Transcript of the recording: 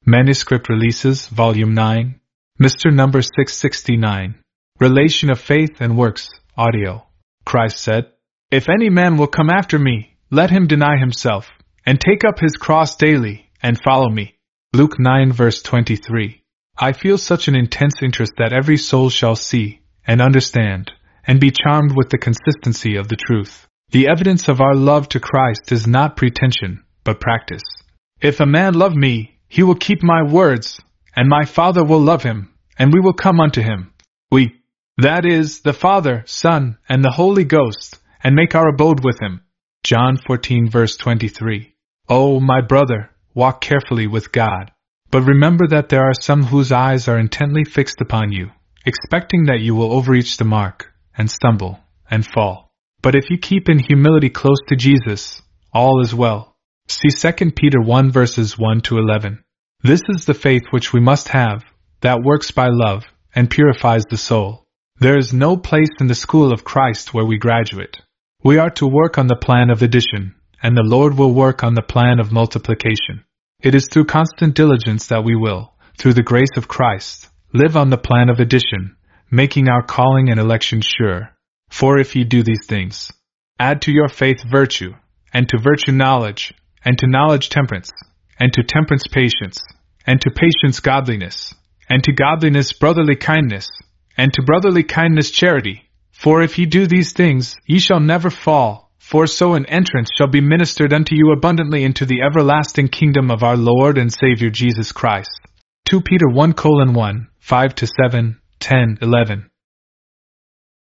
Manuscript Releases, Volume 9. Mr. Number 669. Relation of Faith and Works, Audio. Christ said, "If any man will come after me, let him deny himself, and take up his cross daily, and follow me." Luke 9 verse 23. I feel such an intense interest that every soul shall see, and understand, and be charmed with the consistency of the truth. The evidence of our love to Christ is not pretension, but practice. If a man love me, he will keep my words, and my Father will love him, and we will come unto him. We, that is, the Father, Son, and the Holy Ghost, and make our abode with him. John 14 verse 23. Oh, my brother, walk carefully with God. But remember that there are some whose eyes are intently fixed upon you, expecting that you will overreach the mark, and stumble, and fall. But if you keep in humility close to Jesus, all is well. See 2 Peter 1 verses 1 to 11. This is the faith which we must have, that works by love, and purifies the soul. There is no place in the school of Christ where we graduate. We are to work on the plan of addition, and the Lord will work on the plan of multiplication. It is through constant diligence that we will, through the grace of Christ, live on the plan of addition, making our calling and election sure. For if ye do these things, add to your faith virtue, and to virtue knowledge, and to knowledge temperance, and to temperance patience, and to patience godliness, and to godliness brotherly kindness, and to brotherly kindness charity. For if ye do these things, ye shall never fall, for so an entrance shall be ministered unto you abundantly into the everlasting kingdom of our Lord and Savior Jesus Christ. 2 Peter 1:1, 5-7, 10, 11.